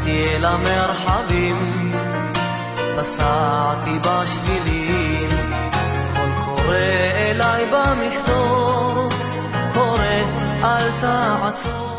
יצאתי אל המרחבים, פסעתי בשבילים, קול קורא אליי במסתור, קורא אל תעצור.